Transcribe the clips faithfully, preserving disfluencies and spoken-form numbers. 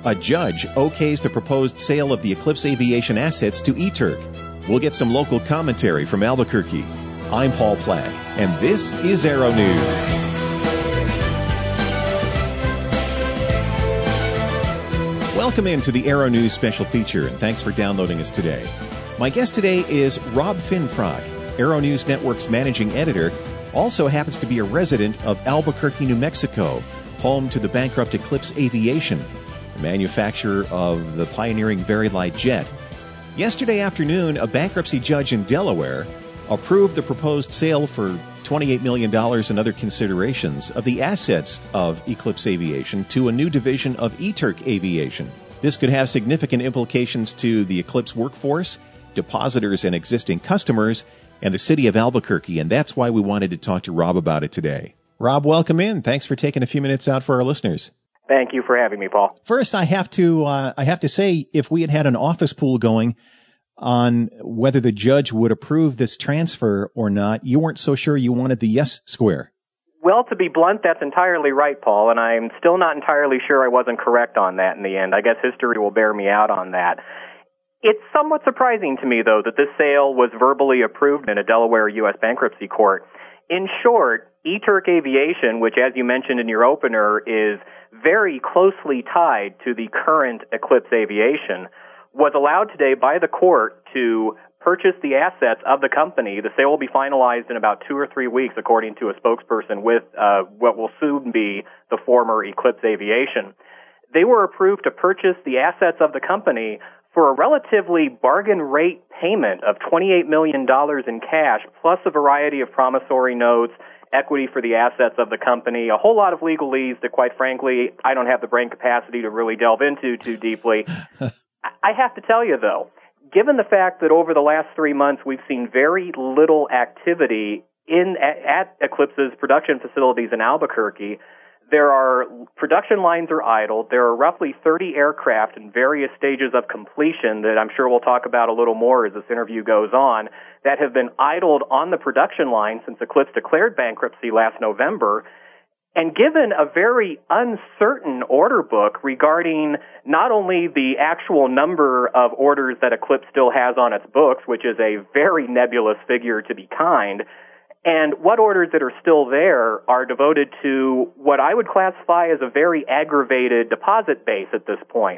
A judge okays the proposed sale of the Eclipse Aviation assets to E-Turk. We'll get some local commentary from Albuquerque. I'm Paul Platt, and this is Aero News. Welcome into the Aero News special feature, and thanks for downloading us today. My guest today is Rob Finfrock, Aero News Network's managing editor, also happens to be a resident of Albuquerque, New Mexico, home to the bankrupt Eclipse Aviation, the manufacturer of the pioneering Very Light jet. Yesterday afternoon, a bankruptcy judge in Delaware approved the proposed sale for twenty-eight million dollars and other considerations of the assets of Eclipse Aviation to a new division of E-Turk Aviation. This could have significant implications to the Eclipse workforce, depositors and existing customers, and the city of Albuquerque, and that's why we wanted to talk to Rob about it today. Rob, welcome in. Thanks for taking a few minutes out for our listeners. Thank you for having me, Paul. First, I have to uh, I have to say, if we had had an office pool going on whether the judge would approve this transfer or not, you weren't so sure you wanted the yes square. Well, to be blunt, that's entirely right, Paul, and I'm still not entirely sure I wasn't correct on that in the end. I guess history will bear me out on that. It's somewhat surprising to me, though, that this sale was verbally approved in a Delaware U S bankruptcy court. In short, E-Turk Aviation, which, as you mentioned in your opener, is very closely tied to the current Eclipse Aviation, was allowed today by the court to purchase the assets of the company. The sale will be finalized in about two or three weeks, according to a spokesperson with uh, what will soon be the former Eclipse Aviation. They were approved to purchase the assets of the company for a relatively bargain rate payment of twenty-eight million dollars in cash, plus a variety of promissory notes, equity for the assets of the company, a whole lot of legalese that, quite frankly, I don't have the brain capacity to really delve into too deeply. I have to tell you, though, given the fact that over the last three months we've seen very little activity in at, at Eclipse's production facilities in Albuquerque, there are production lines are idle. There are roughly thirty aircraft in various stages of completion that I'm sure we'll talk about a little more as this interview goes on that have been idled on the production line since Eclipse declared bankruptcy last November. And given a very uncertain order book regarding not only the actual number of orders that Eclipse still has on its books, which is a very nebulous figure to be kind, and what orders that are still there are devoted to what I would classify as a very aggravated deposit base at this point.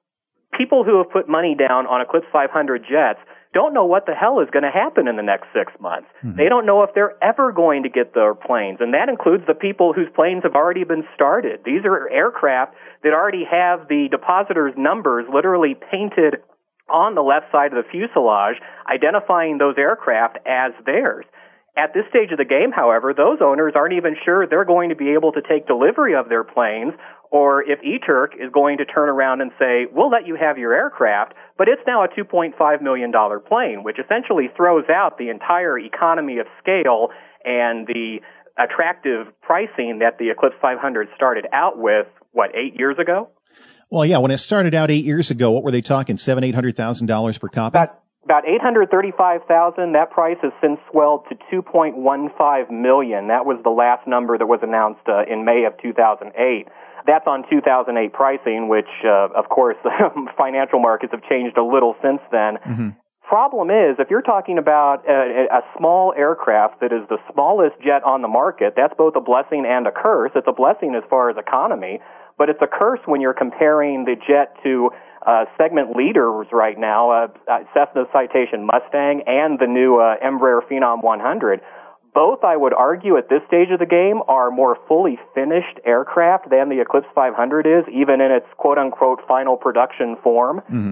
People who have put money down on Eclipse five hundred jets don't know what the hell is going to happen in the next six months. Mm-hmm. They don't know if they're ever going to get their planes, and that includes the people whose planes have already been started. These are aircraft that already have the depositors' numbers literally painted on the left side of the fuselage, identifying those aircraft as theirs. At this stage of the game, however, those owners aren't even sure they're going to be able to take delivery of their planes, or if E-Turk is going to turn around and say, we'll let you have your aircraft, but it's now a two point five million dollars plane, which essentially throws out the entire economy of scale and the attractive pricing that the Eclipse five hundred started out with, what, eight years ago? Well, yeah, when it started out eight years ago, what were they talking, seven hundred thousand dollars, eight hundred thousand dollars per copy? About, about eight hundred thirty-five thousand dollars. That price has since swelled to two point one five million dollars. That was the last number that was announced uh, in May of two thousand eight. That's on two thousand eight pricing, which, uh, of course, financial markets have changed a little since then. Mm-hmm. Problem is, if you're talking about a, a small aircraft that is the smallest jet on the market, that's both a blessing and a curse. It's a blessing as far as economy, but it's a curse when you're comparing the jet to uh, segment leaders right now, uh, uh, Cessna Citation Mustang and the new uh, Embraer Phenom one hundred. Both, I would argue, at this stage of the game are more fully finished aircraft than the Eclipse five hundred is, even in its quote-unquote final production form. Mm-hmm.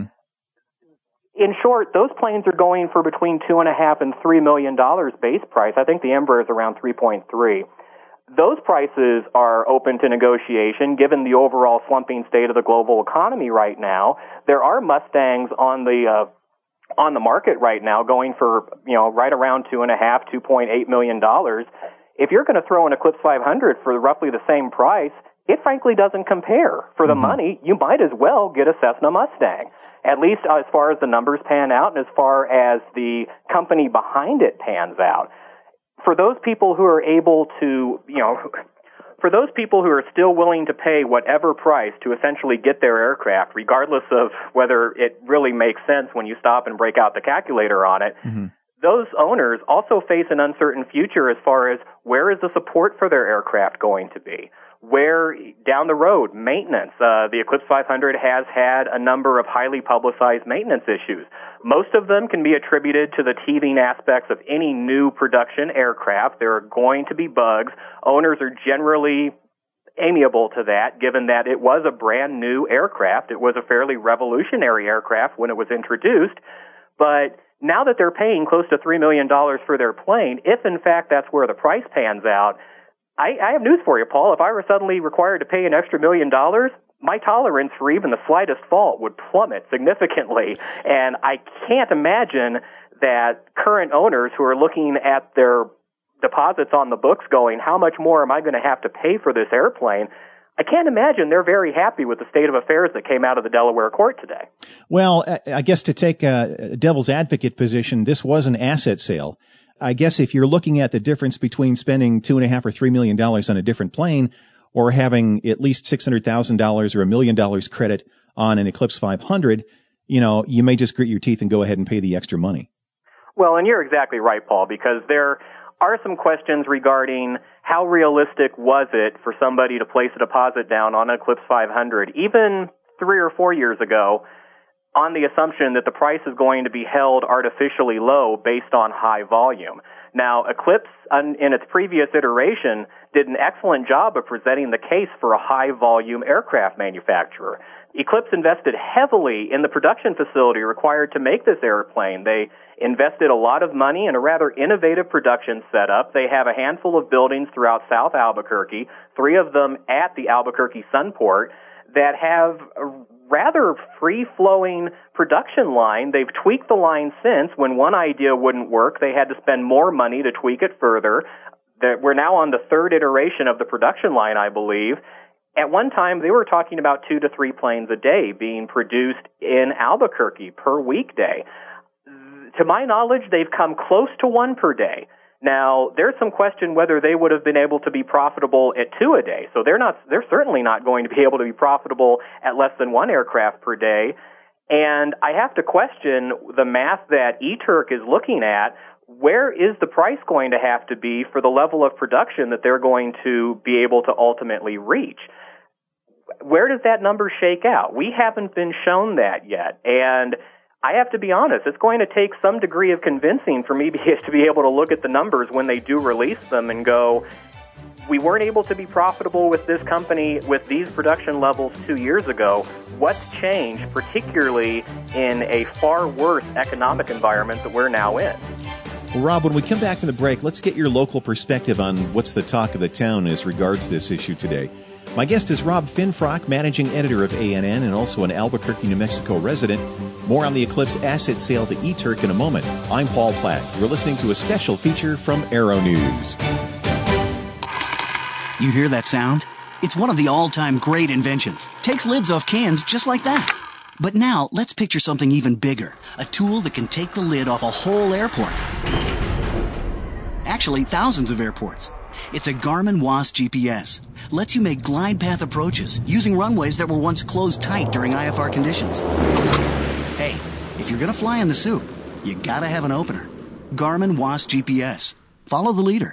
In short, those planes are going for between two and a half and three million dollars base price. I think the Embraer is around three point three. Those prices are open to negotiation, given the overall slumping state of the global economy right now. There are Mustangs on the uh, on the market right now going for, you know, right around two and a half, two point eight million dollars. If you're going to throw an Eclipse five hundred for roughly the same price, it frankly doesn't compare. For the mm-hmm. money, you might as well get a Cessna Mustang, at least as far as the numbers pan out and as far as the company behind it pans out. For those people who are able to, you know, for those people who are still willing to pay whatever price to essentially get their aircraft, regardless of whether it really makes sense when you stop and break out the calculator on it, mm-hmm. those owners also face an uncertain future as far as where is the support for their aircraft going to be? Where, down the road, maintenance. Uh, the Eclipse five hundred has had a number of highly publicized maintenance issues. Most of them can be attributed to the teething aspects of any new production aircraft. There are going to be bugs. Owners are generally amiable to that, given that it was a brand new aircraft. It was a fairly revolutionary aircraft when it was introduced. But now that they're paying close to three million dollars for their plane, if in fact that's where the price pans out, I, I have news for you, Paul. If I were suddenly required to pay an extra million dollars, my tolerance for even the slightest fault would plummet significantly. And I can't imagine that current owners who are looking at their deposits on the books going, how much more am I going to have to pay for this airplane? I can't imagine they're very happy with the state of affairs that came out of the Delaware court today. Well, I guess to take a devil's advocate position, this was an asset sale. I guess if you're looking at the difference between spending two and a half or three million dollars on a different plane or having at least six hundred thousand dollars or a million dollars credit on an Eclipse five hundred, you know, you may just grit your teeth and go ahead and pay the extra money. Well, and you're exactly right, Paul, because there are some questions regarding how realistic was it for somebody to place a deposit down on an Eclipse five hundred, even three or four years ago, on the assumption that the price is going to be held artificially low based on high volume. Now, Eclipse, in its previous iteration, did an excellent job of presenting the case for a high-volume aircraft manufacturer. Eclipse invested heavily in the production facility required to make this airplane. They invested a lot of money in a rather innovative production setup. They have a handful of buildings throughout South Albuquerque, three of them at the Albuquerque Sunport, that have a rather free-flowing production line. They've tweaked the line since. When one idea wouldn't work, they had to spend more money to tweak it further. We're now on the third iteration of the production line, I believe. At one time, they were talking about two to three planes a day being produced in Albuquerque per weekday. To my knowledge, they've come close to one per day. Now, there's some question whether they would have been able to be profitable at two a day. So they're not, they're certainly not going to be able to be profitable at less than one aircraft per day. And I have to question the math that E-Turk is looking at. Where is the price going to have to be for the level of production that they're going to be able to ultimately reach? Where does that number shake out? We haven't been shown that yet. And I have to be honest, it's going to take some degree of convincing for me to be able to look at the numbers when they do release them and go, we weren't able to be profitable with this company with these production levels two years ago. What's changed, particularly in a far worse economic environment that we're now in? Well, Rob, when we come back from the break, let's get your local perspective on what's the talk of the town as regards this issue today. My guest is Rob Finfrock, managing editor of A N N and also an Albuquerque, New Mexico resident. More on the Eclipse asset sale to E-Turk in a moment. I'm Paul Platt. You're listening to a special feature from Aero News. You hear that sound? It's one of the all-time great inventions. Takes lids off cans just like that. But now, let's picture something even bigger. A tool that can take the lid off a whole airport. Actually, thousands of airports. It's a Garmin W A S G P S. Lets you make glide path approaches using runways that were once closed tight during I F R conditions. Hey, if you're going to fly in the soup, you got to have an opener. Garmin W A S G P S. Follow the leader.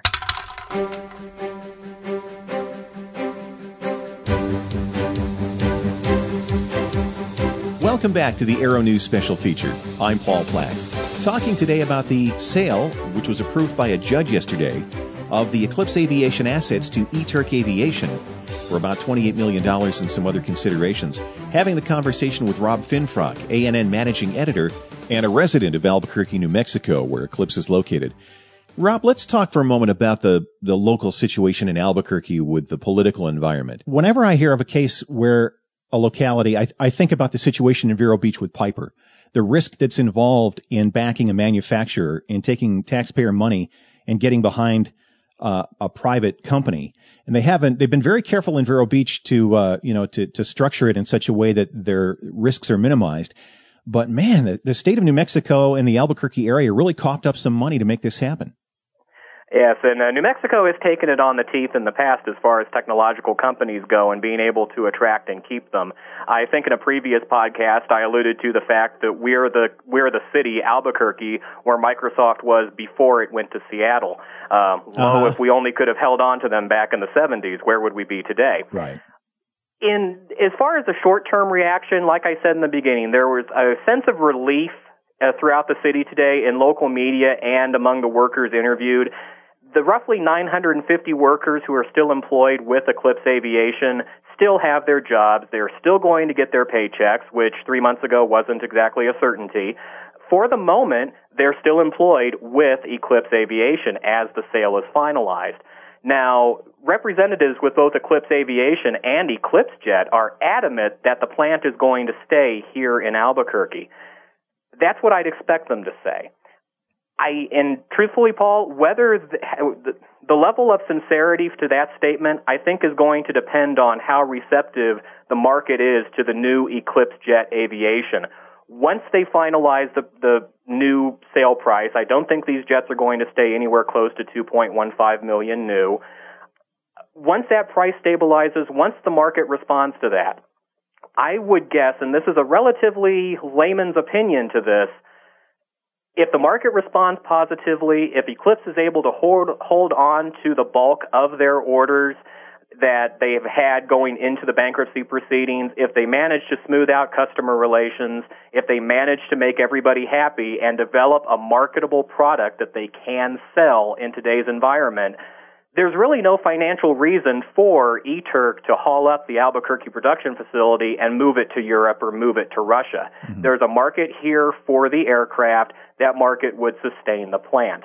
Welcome back to the Aero News special feature. I'm Paul Platt. Talking today about the sale, which was approved by a judge yesterday, of the Eclipse Aviation assets to E-Turk Aviation for about twenty-eight million dollars and some other considerations. Having the conversation with Rob Finfrock, A N N managing editor and a resident of Albuquerque, New Mexico, where Eclipse is located. Rob, let's talk for a moment about the, the local situation in Albuquerque with the political environment. Whenever I hear of a case where a locality, I, I think about the situation in Vero Beach with Piper, the risk that's involved in backing a manufacturer and taking taxpayer money and getting behind uh, a private company. And they haven't, they've been very careful in Vero Beach to, uh, you know, to, to structure it in such a way that their risks are minimized. But man, the, the state of New Mexico and the Albuquerque area really coughed up some money to make this happen. Yes, and uh, New Mexico has taken it on the teeth in the past as far as technological companies go and being able to attract and keep them. I think in a previous podcast I alluded to the fact that we're the we're the city, Albuquerque, where Microsoft was before it went to Seattle. Um, uh-huh. Lo, if we only could have held on to them back in the seventies, where would we be today? Right. In as far as the short-term reaction, like I said in the beginning, there was a sense of relief uh, throughout the city today in local media and among the workers interviewed. The roughly nine hundred fifty workers who are still employed with Eclipse Aviation still have their jobs. They're still going to get their paychecks, which three months ago wasn't exactly a certainty. For the moment, they're still employed with Eclipse Aviation as the sale is finalized. Now, representatives with both Eclipse Aviation and Eclipse Jet are adamant that the plant is going to stay here in Albuquerque. That's what I'd expect them to say. I, and truthfully, Paul, whether the, the level of sincerity to that statement, I think, is going to depend on how receptive the market is to the new Eclipse Jet Aviation. Once they finalize the, the new sale price, I don't think these jets are going to stay anywhere close to two point one five million dollars new. Once that price stabilizes, once the market responds to that, I would guess, and this is a relatively layman's opinion to this, if the market responds positively, if Eclipse is able to hold, hold on to the bulk of their orders that they've had going into the bankruptcy proceedings, if they manage to smooth out customer relations, if they manage to make everybody happy and develop a marketable product that they can sell in today's environment, there's really no financial reason for E-Turk to haul up the Albuquerque production facility and move it to Europe or move it to Russia. Mm-hmm. There's a market here for the aircraft. That market would sustain the plant.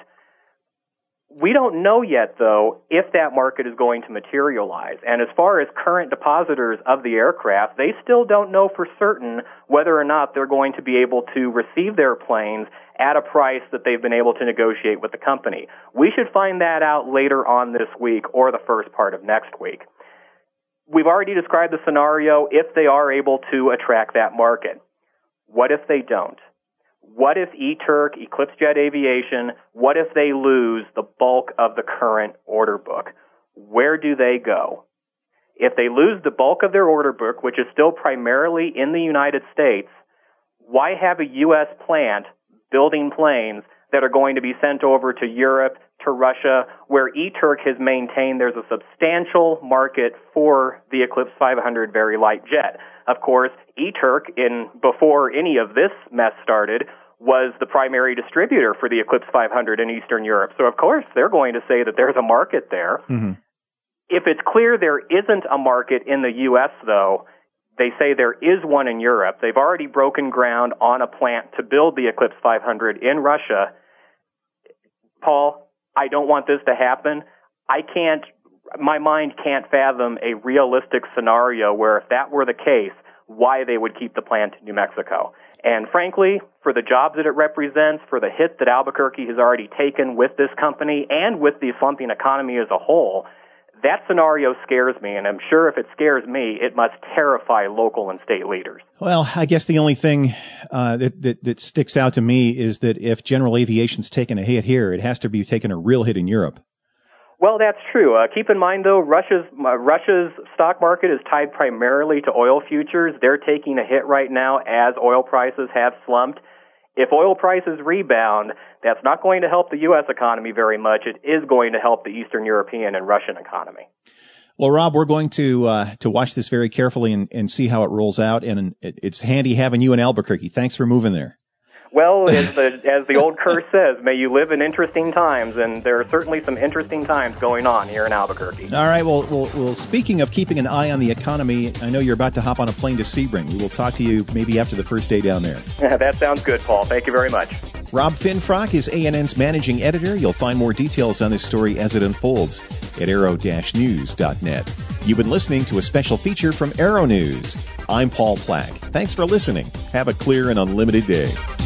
We don't know yet, though, if that market is going to materialize. And as far as current depositors of the aircraft, they still don't know for certain whether or not they're going to be able to receive their planes at a price that they've been able to negotiate with the company. We should find that out later on this week or the first part of next week. We've already described the scenario if they are able to attract that market. What if they don't? What if E-Turk, Eclipse Jet Aviation, what if they lose the bulk of the current order book? Where do they go? If they lose the bulk of their order book, which is still primarily in the United States, why have a U S plant building planes that are going to be sent over to Europe, to Russia, where E-Turk has maintained there's a substantial market for the Eclipse five hundred very light jet? Of course, E-Turk, in before any of this mess started, was the primary distributor for the Eclipse five hundred in Eastern Europe. So, of course, they're going to say that there's a market there. Mm-hmm. If it's clear there isn't a market in the U S, though, they say there is one in Europe. They've already broken ground on a plant to build the Eclipse five hundred in Russia. Paul, I don't want this to happen. I can't, my mind can't fathom a realistic scenario where if that were the case, why they would keep the plant in New Mexico. And frankly, for the jobs that it represents, for the hit that Albuquerque has already taken with this company and with the slumping economy as a whole, that scenario scares me, and I'm sure if it scares me, it must terrify local and state leaders. Well, I guess the only thing uh, that, that that sticks out to me is that if general aviation's taken a hit here, it has to be taking a real hit in Europe. Well, that's true. Uh, keep in mind, though, Russia's uh, Russia's stock market is tied primarily to oil futures. They're taking a hit right now as oil prices have slumped. If oil prices rebound, that's not going to help the U S economy very much. It is going to help the Eastern European and Russian economy. Well, Rob, we're going to uh, to watch this very carefully and, and see how it rolls out. And it, it's handy having you in Albuquerque. Thanks for moving there. Well, as the, as the old curse says, may you live in interesting times, and there are certainly some interesting times going on here in Albuquerque. All right, well, well, well speaking of keeping an eye on the economy, I know you're about to hop on a plane to Sebring. We will talk to you maybe after the first day down there. That sounds good, Paul. Thank you very much. Rob Finfrock is A N N's managing editor. You'll find more details on this story as it unfolds at aero dash news dot net. You've been listening to a special feature from Aero News. I'm Paul Plack. Thanks for listening. Have a clear and unlimited day.